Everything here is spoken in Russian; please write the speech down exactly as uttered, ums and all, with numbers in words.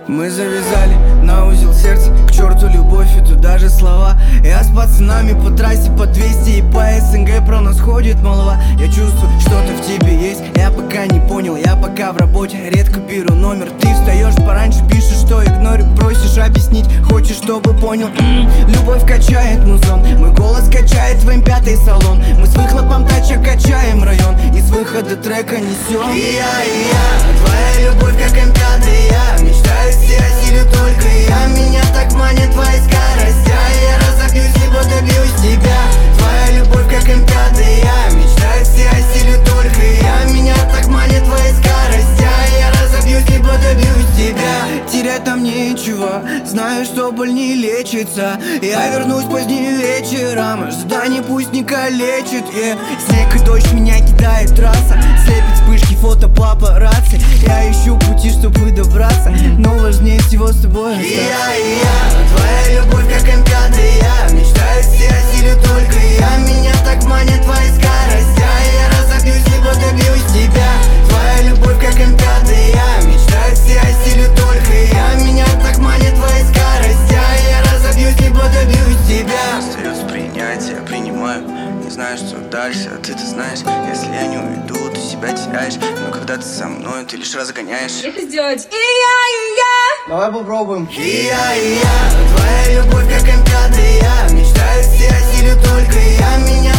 Мы завязали на узел сердце, к черту любовь и туда же слова. Я с пацанами по трассе по двести и по СНГ про нас ходит молва. Я чувствую, что-то в тебе есть, я пока не понял. Я пока в работе, редко беру номер. Ты встаешь пораньше, пишешь, что игнорю. Просишь объяснить, хочешь, чтобы понял. М-м, любовь качает музон, мой голос качает в эм пять салон. Мы с выхлопом тачек качаем район, из выхода трека несем. И я, и я, твоя любовь как эм пять. Я мечтаю все о силе только я. Меня так манит твоя скорость, а я разобьюсь, либо добьюсь тебя. Твоя любовь как эм пять. Я мечтаю все о силе только я. Меня так манит твоя скорость, а я разобьюсь, либо добьюсь тебя. Терять там нечего, знаю, что боль не лечится. Я вернусь позднее вечером, ожидание пусть не калечит, yeah. Снег и дождь меня кидает трасса, слепит вспышки фото папарацци. Я ищу пути, чтобы добраться, но важнее всего с тобой остаться. И я, и я, твоя любовь как эм пять. Я мечтаю все о силе только я. Меня так манит твоя скорость, а я разобьюсь, либо добьюсь тебя. Твоя любовь как эм пять. Я мечтаю все о силе только я. Меня так манит твоя скорость, а я разобьюсь, либо добьюсь тебя. Остается принять, я принимаю. Не знаю, что дальше, а ты-то знаешь. Если я не уйду, ты себя теряешь. Но когда ты со мной, ты лишь разгоняешь. Это сделать. И я, и я. Давай попробуем. И я, и я, твоя любовь как эм пять. Я мечтаю все о силе только я. Меня